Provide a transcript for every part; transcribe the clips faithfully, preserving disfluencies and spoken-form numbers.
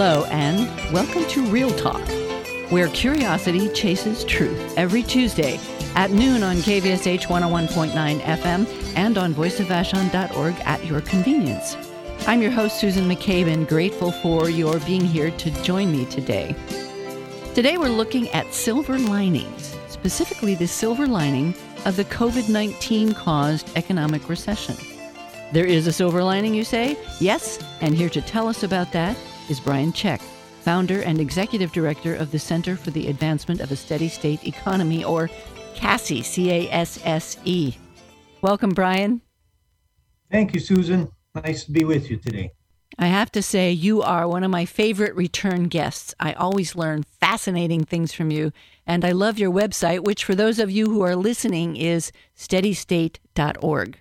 Hello, and welcome to Real Talk, where curiosity chases truth every Tuesday at noon on K V S H one oh one point nine F M and on voice of vashon dot org at your convenience. I'm your host, Susan McCabe, and grateful for your being here to join me today. Today we're looking at silver linings, specifically the silver lining of the covid nineteen caused economic recession. There is a silver lining, you say? Yes, and here to tell us about that is Brian Czech, founder and executive director of the Center for the Advancement of a Steady State Economy, or CASSE, C A S S E. Welcome, Brian. Thank you, Susan. Nice to be with you today. I have to say, you are one of my favorite return guests. I always learn fascinating things from you, and I love your website, which for those of you who are listening is steady state dot org.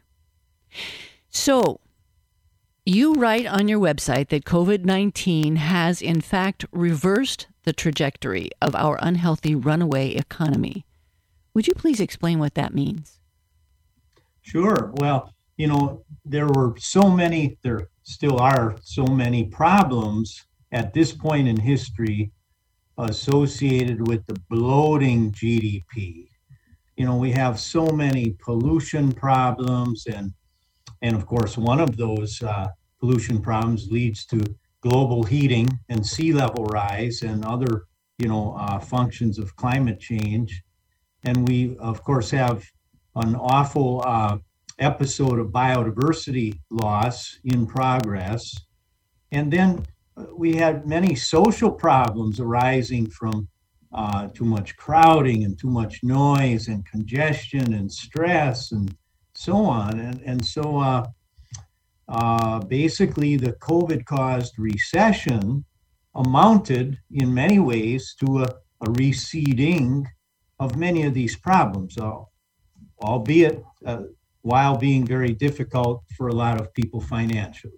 So, you write on your website that covid nineteen has, in fact, reversed the trajectory of our unhealthy runaway economy. Would you please explain what that means? Sure. Well, you know, there were so many, there still are so many problems at this point in history associated with the bloating G D P. You know, we have so many pollution problems, and And of course, one of those uh, pollution problems leads to global heating and sea level rise and other, you know, uh, functions of climate change. And we, of course, have an awful uh, episode of biodiversity loss in progress. And then we had many social problems arising from uh, too much crowding and too much noise and congestion and stress and so on. And, and so uh, uh, basically the COVID-caused recession amounted in many ways to a, a receding of many of these problems, uh, albeit uh, while being very difficult for a lot of people financially.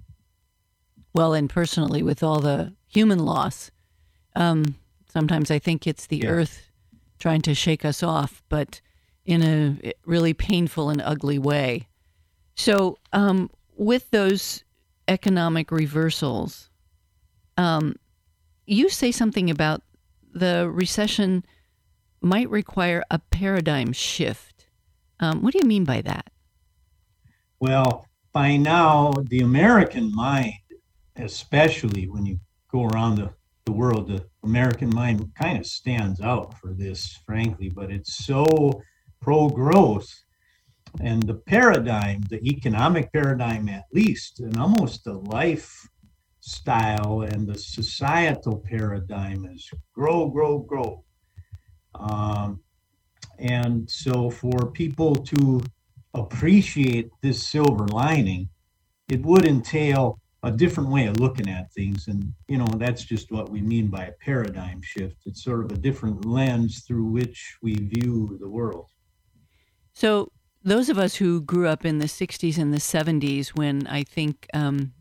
Well, and personally, with all the human loss, um, sometimes I think it's the Yeah. earth trying to shake us off, but in a really painful and ugly way. So um, with those economic reversals, um, you say something about the recession might require a paradigm shift. Um, what do you mean by that? Well, by now, the American mind, especially when you go around the, the world, the American mind kind of stands out for this, frankly, but it's so pro-growth, and the paradigm, the economic paradigm at least, and almost the lifestyle and the societal paradigm is grow, grow, grow. Um, and so for people to appreciate this silver lining, it would entail a different way of looking at things. And, you know, that's just what we mean by a paradigm shift. It's sort of a different lens through which we view the world. So those of us who grew up in the sixties and the seventies, when I think um,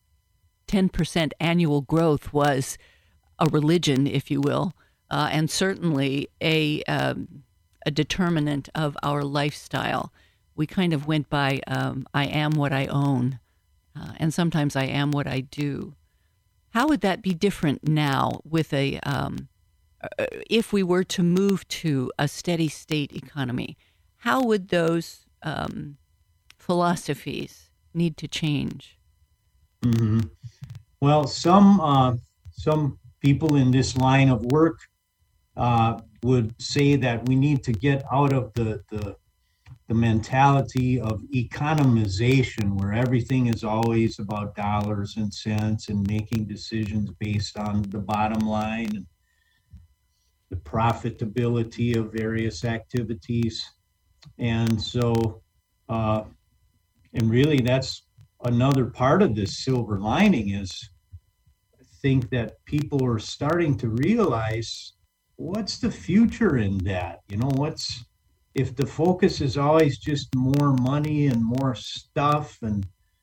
ten percent annual growth was a religion, if you will, uh, and certainly a um, a determinant of our lifestyle, we kind of went by um, I am what I own, uh, and sometimes I am what I do. How would that be different now with a um, if we were to move to a steady state economy? How would those um, philosophies need to change? Mm-hmm. Well, some uh, some people in this line of work uh, would say that we need to get out of the, the the mentality of economization, where everything is always about dollars and cents and making decisions based on the bottom line and the profitability of various activities. And so, uh, and really that's another part of this silver lining, is I think that people are starting to realize what's the future in that? You know, what's, if the focus is always just more money and more stuff, and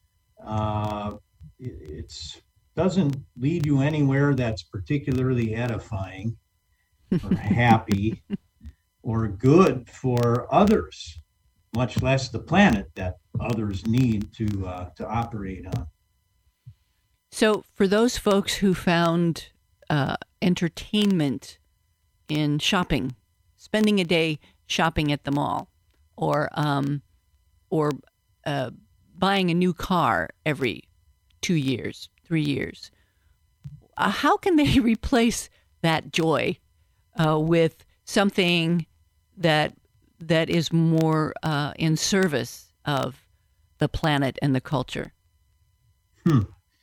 uh, it it's, doesn't lead you anywhere that's particularly edifying or happy or good for others, much less the planet that others need to uh, to operate on. So for those folks who found uh, entertainment in shopping, spending a day shopping at the mall, or um, or uh, buying a new car every two years, three years, uh, how can they replace that joy uh, with something that that is more uh, in service of the planet and the culture, Hmm.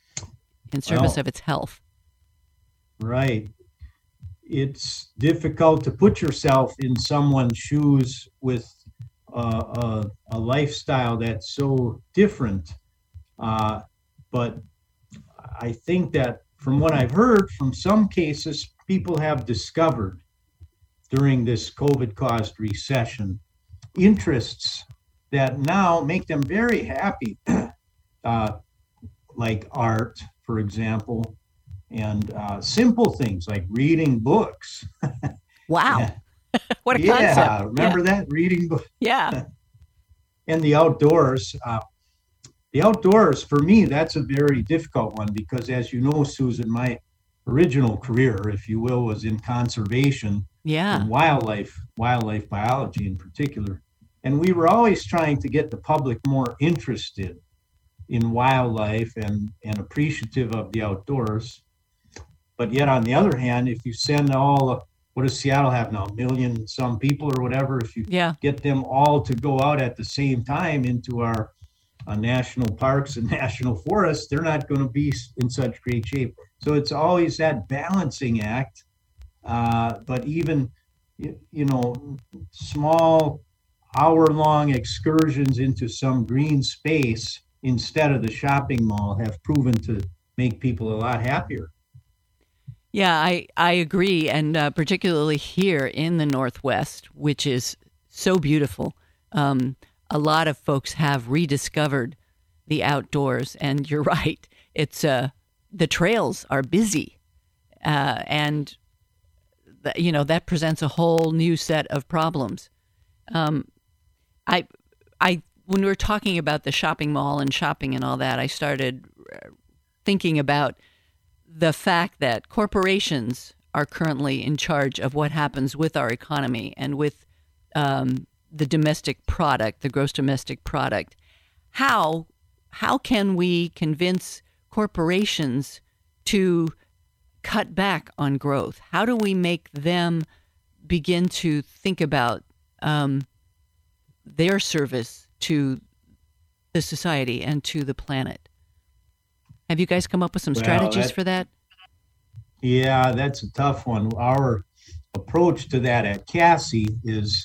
in service Well, of its health? right. It's difficult to put yourself in someone's shoes with uh, a, a lifestyle that's so different. Uh, but I think that from what I've heard, from some cases, people have discovered during this COVID caused recession interests that now make them very happy, uh, like art, for example, and uh, simple things like reading books. Wow. What a Yeah, concept. remember that? Reading books. Yeah. And the outdoors. Uh, the outdoors, for me, that's a very difficult one because, as you know, Susan, my original career, if you will, was in conservation Yeah. and wildlife, wildlife biology in particular. And we were always trying to get the public more interested in wildlife and, and appreciative of the outdoors. But yet, on the other hand, if you send all, what does Seattle have now, a million some people or whatever, if you Yeah. get them all to go out at the same time into our uh, national parks and national forests, they're not going to be in such great shape. So it's always that balancing act. Uh, but even, you, you know, small hour-long excursions into some green space instead of the shopping mall have proven to make people a lot happier. Yeah, I, I agree. And uh, particularly here in the Northwest, which is so beautiful, um, a lot of folks have rediscovered the outdoors. And you're right, it's uh, the trails are busy. Uh, and, th- you know, that presents a whole new set of problems. Um, I, I, when we were talking about the shopping mall and shopping and all that, I started thinking about the fact that corporations are currently in charge of what happens with our economy and with um, the domestic product, the gross domestic product. How how can we convince corporations to cut back on growth? How do we make them begin to think about um, their service to the society and to the planet? Have you guys come up with some Well, strategies that- for that? Yeah, that's a tough one. Our approach to that at Cassie is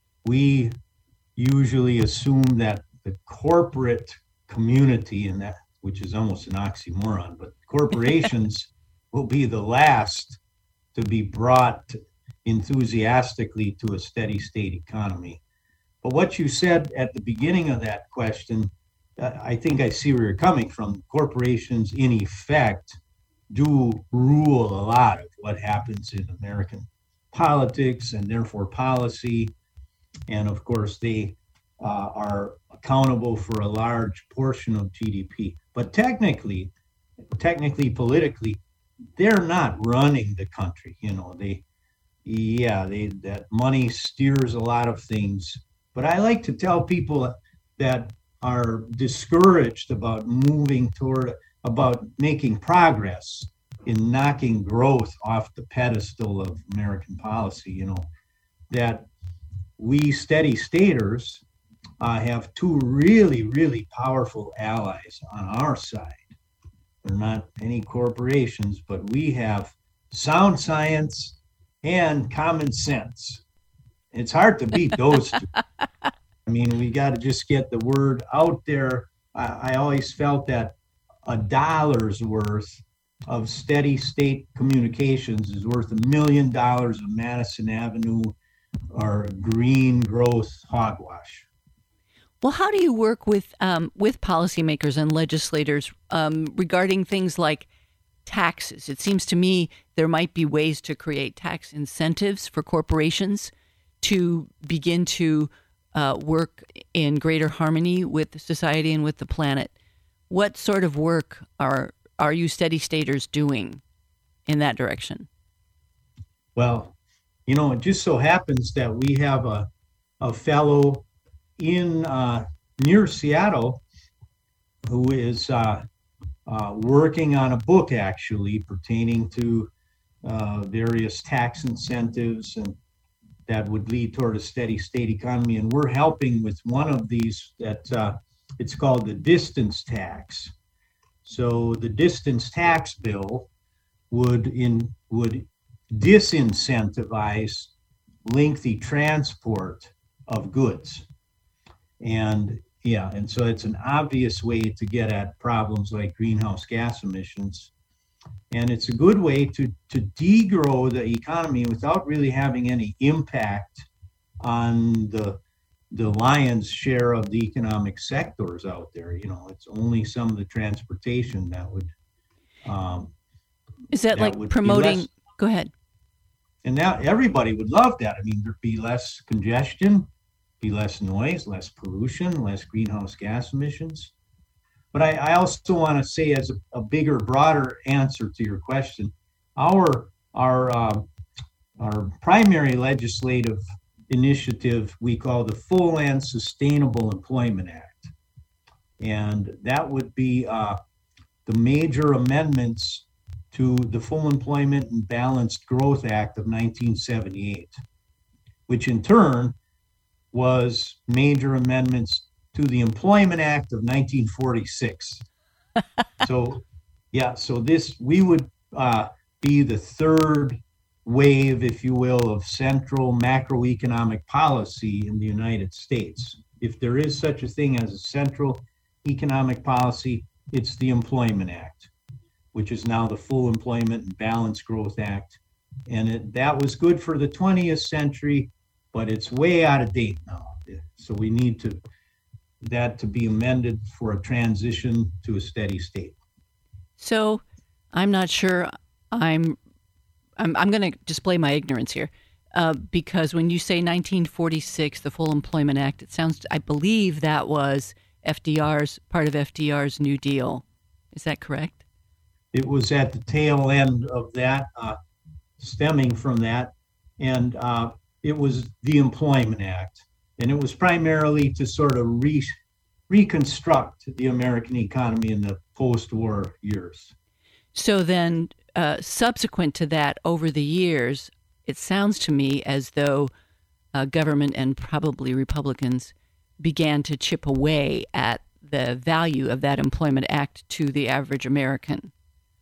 we usually assume that the corporate community, and that, which is almost an oxymoron, but corporations will be the last to be brought enthusiastically to a steady state economy. But what you said at the beginning of that question, uh, I think I see where you're coming from. Corporations, in effect, do rule a lot of what happens in American politics and therefore policy. And of course, they uh, are accountable for a large portion of G D P. But technically, technically, politically, they're not running the country. You know, they, yeah, they that money steers a lot of things. But I like to tell people that are discouraged about moving toward, about making progress in knocking growth off the pedestal of American policy, you know, that we steady staters uh, have two really, really powerful allies on our side. They're not any corporations, but we have sound science and common sense. It's hard to beat those two. I mean, we got to just get the word out there. I, I always felt that a dollar's worth of steady state communications is worth a million dollars of Madison Avenue or green growth hogwash. Well, how do you work with um, with policymakers and legislators um, regarding things like taxes? It seems to me there might be ways to create tax incentives for corporations to begin to uh, work in greater harmony with society and with the planet. What sort of work are are you steady staters doing in that direction? Well, you know, it just so happens that we have a, a fellow in uh, near Seattle who is uh, uh, working on a book actually pertaining to uh, various tax incentives and that would lead toward a steady state economy. And we're helping with one of these that uh, it's called the distance tax. So the distance tax bill would in would disincentivize lengthy transport of goods. And yeah, and so it's an obvious way to get at problems like greenhouse gas emissions. And it's a good way to, to degrow the economy without really having any impact on the the lion's share of the economic sectors out there. You know, it's only some of the transportation that would um, is that, that like promoting less, go ahead. And now everybody would love that. I mean, there'd be less congestion, be less noise, less pollution, less greenhouse gas emissions. But I, I also want to say, as a, a bigger, broader answer to your question, our our uh, our primary legislative initiative we call the Full and Sustainable Employment Act, and that would be uh, the major amendments to the Full Employment and Balanced Growth Act of nineteen seventy-eight, which in turn was major amendments to the Employment Act of nineteen forty-six. So, yeah, so this, we would uh, be the third wave, if you will, of central macroeconomic policy in the United States. If there is such a thing as a central economic policy, it's the Employment Act, which is now the Full Employment and Balanced Growth Act. And it, that was good for the twentieth century, but it's way out of date now. So we need to that to be amended for a transition to a steady state. So I'm not sure I'm I'm, I'm going to display my ignorance here uh, because when you say nineteen forty-six, the Full Employment Act, it sounds, I believe that was F D R's, part of F D R's New Deal. Is that correct? It was at the tail end of that, uh, stemming from that, and uh, it was the Employment Act. And it was primarily to sort of re- reconstruct the American economy in the post-war years. So then, uh, subsequent to that, over the years, it sounds to me as though uh, government and probably Republicans began to chip away at the value of that Employment Act to the average American.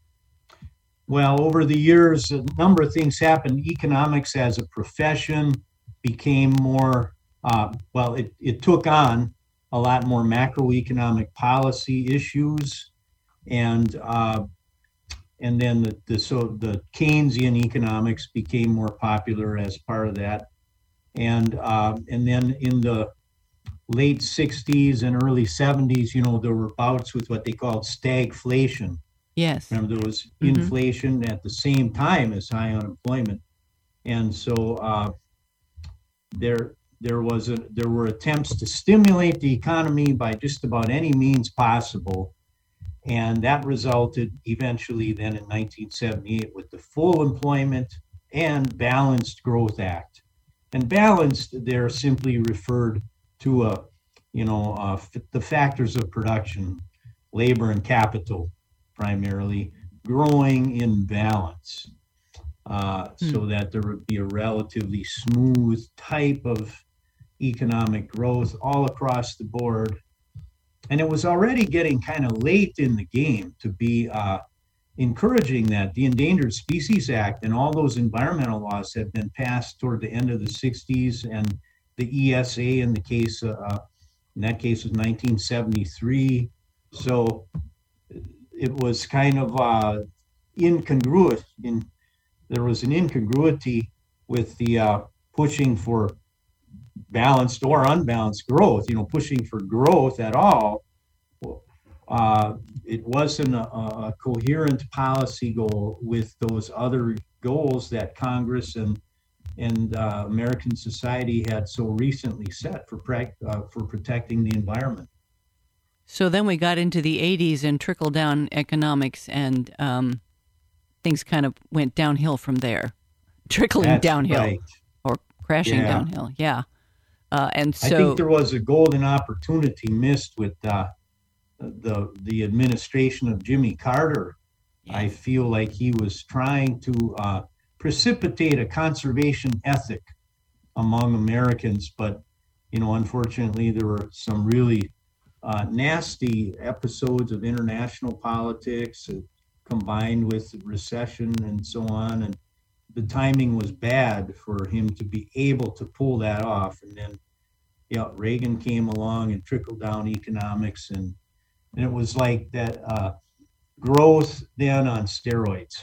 Well, over the years, a number of things happened. Economics as a profession became more Uh, well, it, it took on a lot more macroeconomic policy issues, and uh, and then the, the so the Keynesian economics became more popular as part of that, and uh, and then in the late sixties and early seventies, you know, there were bouts with what they called stagflation. Yes. Remember, there was mm-hmm. inflation at the same time as high unemployment, and so uh, there. There was a, there were attempts to stimulate the economy by just about any means possible, and that resulted eventually then in nineteen seventy-eight with the Full Employment and Balanced Growth Act. And balanced there simply referred to a, you know, uh, f- the factors of production, labor and capital primarily, growing in balance, uh, hmm. so that there would be a relatively smooth type of economic growth all across the board. And it was already getting kind of late in the game to be uh, encouraging that. The Endangered Species Act and all those environmental laws had been passed toward the end of the sixties, and the E S A in the case, uh, in that case was nineteen seventy-three. So it was kind of uh, incongruous. In, there was an incongruity with the uh, pushing for balanced or unbalanced growth, you know, pushing for growth at all. Uh, it wasn't a, a coherent policy goal with those other goals that Congress and and uh, American society had so recently set for pre- uh, for protecting the environment. So then we got into the eighties and trickle-down economics, and um, things kind of went downhill from there, trickling That's downhill right. or crashing Yeah. downhill. Yeah. Uh, and so I think there was a golden opportunity missed with uh, the the administration of Jimmy Carter. Yeah. I feel like he was trying to uh, precipitate a conservation ethic among Americans, but you know, unfortunately, there were some really uh, nasty episodes of international politics uh, combined with recession and so on, and the timing was bad for him to be able to pull that off. And then, yeah, Reagan came along and trickled down economics, and and it was like that uh, growth then on steroids.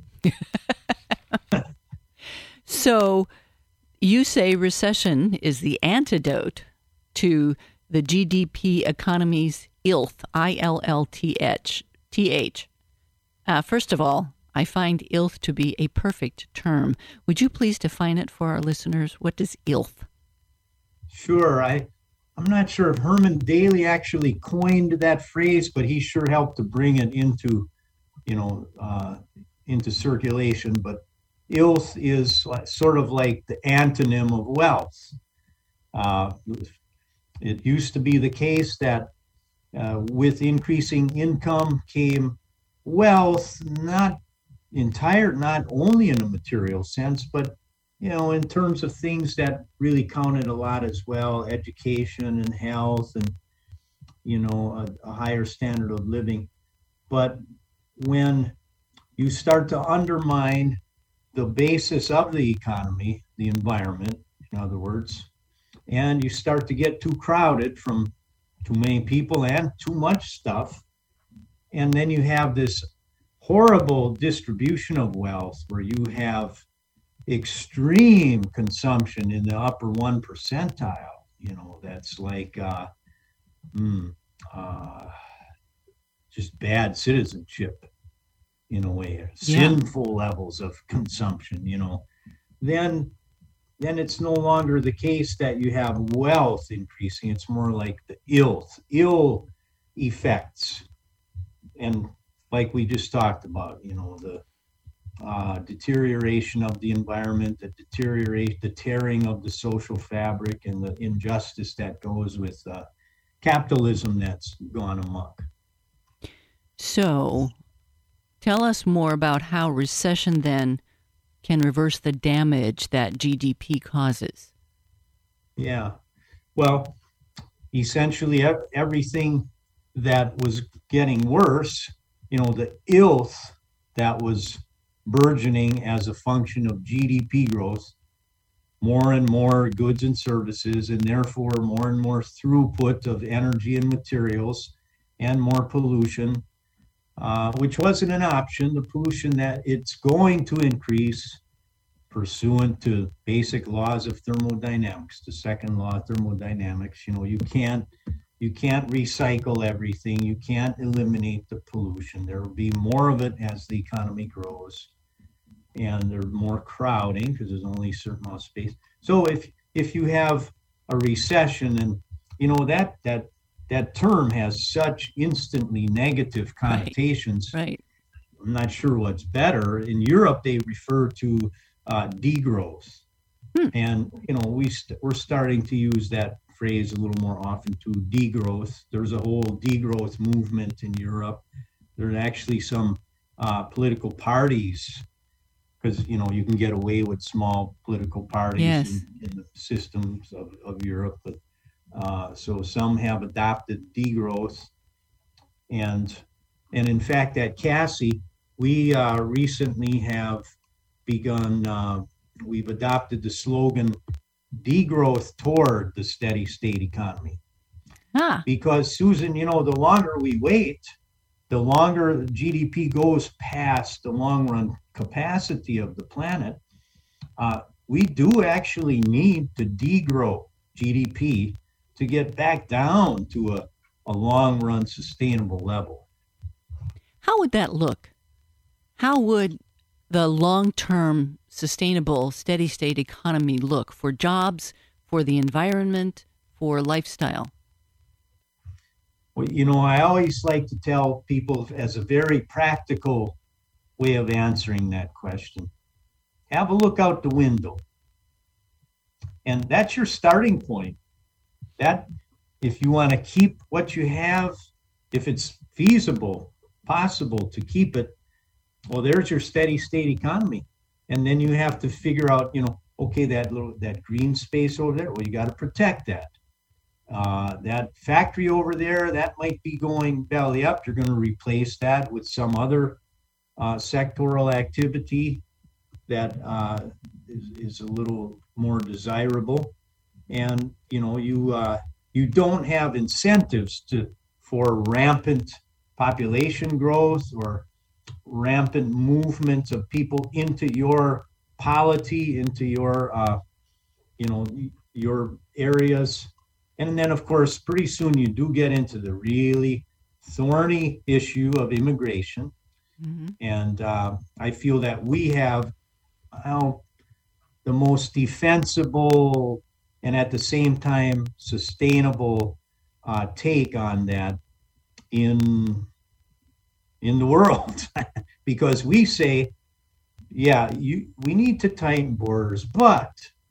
So you say recession is the antidote to the G D P economy's ILTH, I L L T H. T H. Uh, first of all, I find ILTH to be a perfect term. Would you please define it for our listeners? What does ILTH? Sure. I, I'm not sure if Herman Daly actually coined that phrase, but he sure helped to bring it into, you know, uh, into circulation. But ILTH is like, sort of like the antonym of wealth. Uh, it used to be the case that uh, with increasing income came wealth, not entire, not only in a material sense, but you know, in terms of things that really counted a lot as well, education and health and, you know, a, a higher standard of living. But when you start to undermine the basis of the economy, the environment, in other words, and you start to get too crowded from too many people and too much stuff, and then you have this horrible distribution of wealth where you have extreme consumption in the upper one percentile. You know, that's like uh, mm, uh, just bad citizenship in a way, Yeah. sinful levels of consumption, you know, then then it's no longer the case that you have wealth increasing. It's more like the ill, ill effects. And like we just talked about, you know, the uh, deterioration of the environment, the deteriorate, the tearing of the social fabric, and the injustice that goes with uh, capitalism that's gone amok. So tell us more about how recession then can reverse the damage that G D P causes. Yeah. Well, essentially ev- everything that was getting worse, you know, the ILTH that was burgeoning as a function of G D P growth, more and more goods and services, and therefore more and more throughput of energy and materials, and more pollution, uh, which wasn't an option. The pollution that it's going to increase pursuant to basic laws of thermodynamics, the second law of thermodynamics. You know, you can't you can't recycle everything. You can't eliminate the pollution. There will be more of it as the economy grows, and there's more crowding because there's only a certain amount of space. So if if you have a recession, and you know that that that term has such instantly negative connotations. Right. Right. I'm not sure what's better. In Europe, they refer to uh, degrowth, hmm. and you know we st- we're starting to use that phrase a little more often to degrowth. There's a whole degrowth movement in Europe. There's actually some uh, political parties, because you know you can get away with small political parties yes. in, in the systems of, of Europe, but uh, so some have adopted degrowth, and and in fact at Cassie we uh, recently have begun. Uh, we've adopted the slogan "Degrowth toward the steady state economy," ah. because Susan, you know, the longer we wait, the longer G D P goes past the long run capacity of the planet, uh, we do actually need to degrow G D P to get back down to a, a long run sustainable level. How would that look? How would the long-term sustainable steady state economy look for jobs, for the environment, for lifestyle? Well, you know, I always like to tell people as a very practical way of answering that question. Have a look out the window. And that's your starting point. That, if you want to keep what you have, if it's feasible, possible to keep it, well, there's your steady state economy. And then you have to figure out, you know, okay, that little, that green space over there, well, you got to protect that. Uh, that factory over there, that might be going belly up. You're going to replace that with some other uh, sectoral activity that uh, is, is a little more desirable. And, you know, you uh, you don't have incentives to for rampant population growth or rampant movement of people into your polity, into your, uh, you know, your areas. And then, of course, pretty soon you do get into the really thorny issue of immigration. Mm-hmm. And uh, I feel that we have well, the most defensible and at the same time sustainable uh, take on that in in the world. Because we say, yeah, you we need to tighten borders, but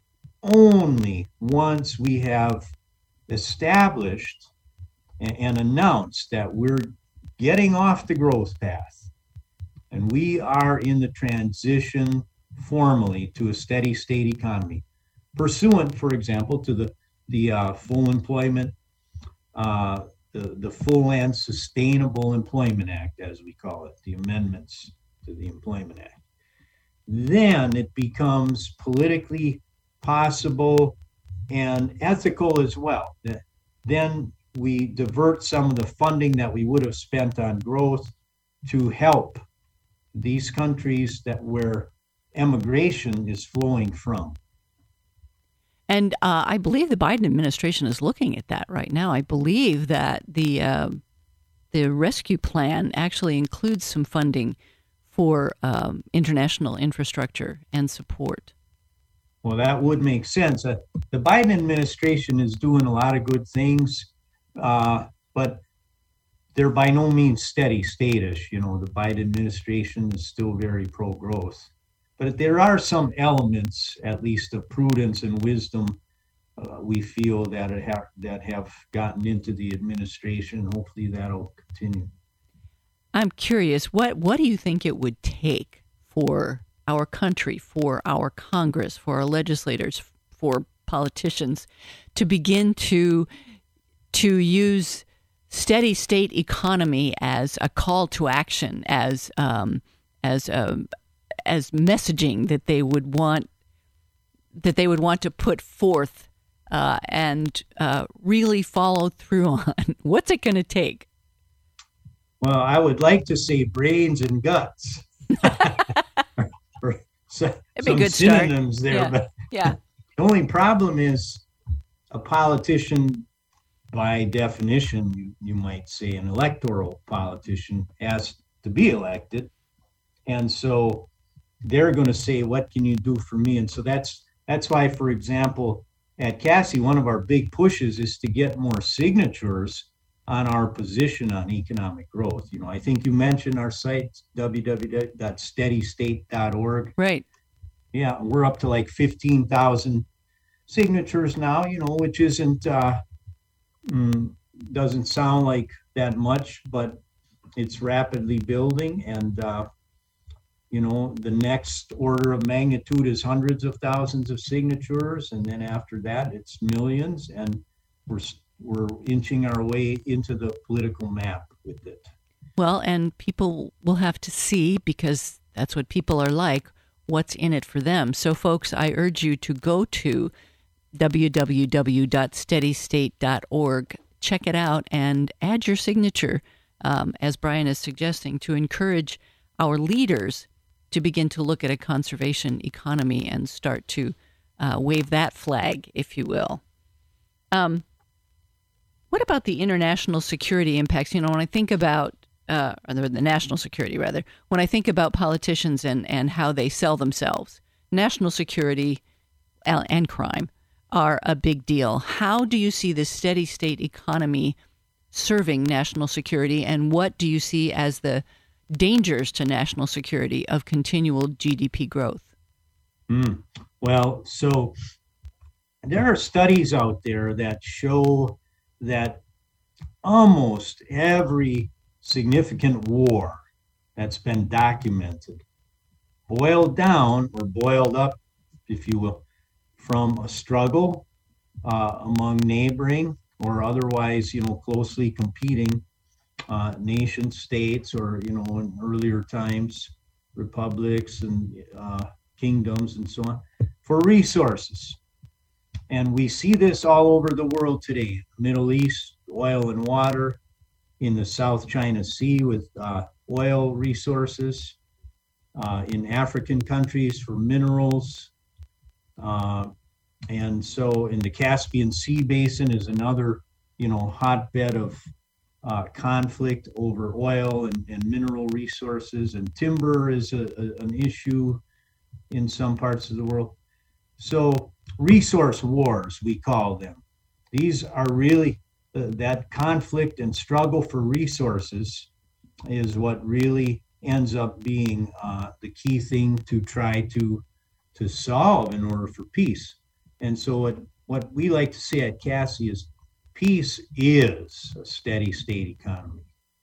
only once we have established and, and announced that we're getting off the growth path and we are in the transition formally to a steady state economy, pursuant, for example, to the the uh, full employment, uh, the the Full and Sustainable Employment Act, as we call it, the amendments to the Employment Act. Then it becomes politically possible and ethical as well. Then we divert some of the funding that we would have spent on growth to help these countries that where emigration is flowing from. And uh, I believe the Biden administration is looking at that right now. I believe that the uh, the rescue plan actually includes some funding for um, international infrastructure and support. Well, that would make sense. Uh, the Biden administration is doing a lot of good things, uh, but they're by no means steady statish. You know, the Biden administration is still very pro-growth. But there are some elements, at least of prudence and wisdom, uh, we feel that have, that have gotten into the administration. Hopefully that'll continue. I'm curious, what, what do you think it would take for our country, for our Congress, for our legislators, for politicians to begin to to use steady state economy as a call to action, as um, as a, as messaging that they would want that they would want to put forth uh, and uh, really follow through on? What's it going to take? Well, I would like to say brains and guts. or so, some good synonyms start. there, yeah. but yeah. The only problem is a politician, by definition, you, you might say an electoral politician, has to be elected. And so they're going to say, what can you do for me? And so that's that's why, for example, at C A S I, one of our big pushes is to get more signatures on our position on economic growth. You know, I think you mentioned our site, w w w dot steady state dot org. Right. Yeah, we're up to like fifteen thousand signatures now, you know, which isn't, uh, mm, doesn't sound like that much, but it's rapidly building. And, uh, you know, the next order of magnitude is hundreds of thousands of signatures. And then after that, it's millions. And we're we're inching our way into the political map with it. Well, and people will have to see, because that's what people are like, what's in it for them. So, folks, I urge you to go to w w w dot steady state dot org, check it out, and add your signature, um, as Brian is suggesting, to encourage our leaders to begin to look at a conservation economy and start to uh, wave that flag, if you will. Um, what about the international security impacts? You know, when I think about Uh, or the national security, rather, when I think about politicians and, and how they sell themselves, national security and crime are a big deal. How do you see the steady state economy serving national security, and what do you see as the dangers to national security of continual G D P growth? Mm. Well, so there are studies out there that show that almost every significant war that's been documented boiled down or boiled up, if you will, from a struggle uh, among neighboring or otherwise, you know, closely competing uh, nation states, or, you know, in earlier times, republics and uh, kingdoms and so on, for resources. And we see this all over the world today. Middle East, oil and water, in the South China Sea with uh, oil resources, uh, in African countries for minerals. Uh, and so in the Caspian Sea basin is another, you know, hotbed of uh, conflict over oil and, and mineral resources, and timber is a, a, an issue in some parts of the world. So resource wars, we call them. These are really, uh, that conflict and struggle for resources is what really ends up being uh, the key thing to try to to solve in order for peace. And so what, what we like to say at Cassie is peace is a steady state economy.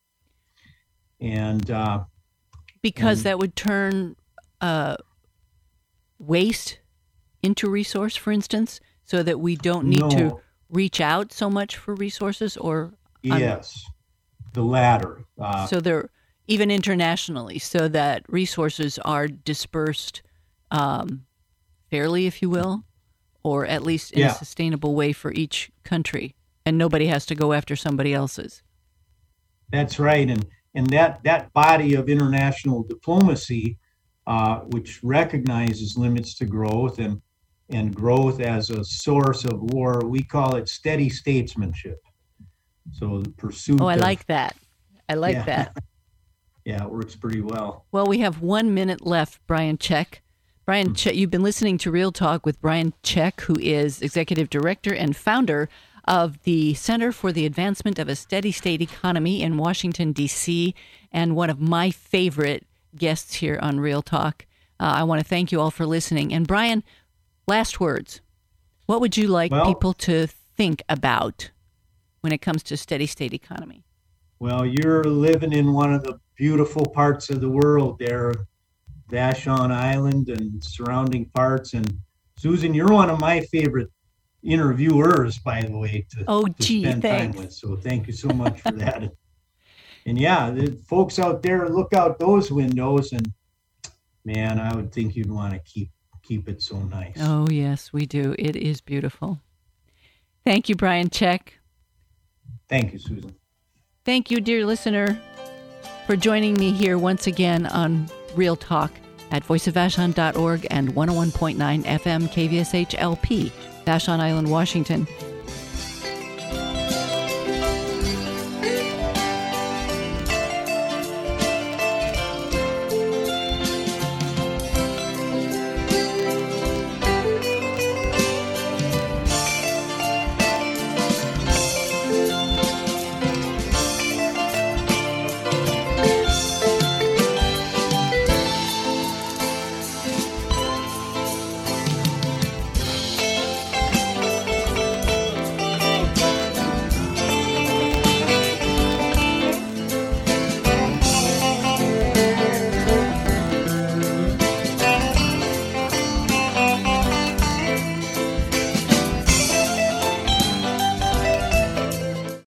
And uh, because and, that would turn uh, waste into resource, for instance, so that we don't need no, to reach out so much for resources, or yes, um, the latter. Uh, so they're even internationally, so that resources are dispersed um, fairly, if you will, or at least in yeah. a sustainable way for each country, and nobody has to go after somebody else's. That's right, and and that that body of international diplomacy, uh, which recognizes limits to growth and and growth as a source of war, we call it steady statesmanship. So the pursuit. Oh, I of, like that. I like yeah. that. Yeah, it works pretty well. Well, we have one minute left, Brian Czech. Brian, mm-hmm. Czech, you've been listening to Real Talk with Brian Czech, who is Executive Director and founder of the Center for the Advancement of a Steady State Economy in Washington, D C, and one of my favorite guests here on Real Talk. Uh, I want to thank you all for listening. And Brian, last words. What would you like well, people to think about when it comes to steady state economy? Well, you're living in one of the beautiful parts of the world there, Vashon Island and surrounding parts. And Susan, you're one of my favorite interviewers, by the way, to, oh, to gee, spend thanks. time with. So thank you so much for that. And yeah, the folks out there, look out those windows, and man, I would think you'd want to keep keep it so nice. Oh, yes, we do. It is beautiful. Thank you, Brian Czech. Thank you, Susan. Thank you, dear listener, for joining me here once again on Real Talk at voice of vashon dot org and one oh one point nine F M K V S H L P, Vashon Island, Washington.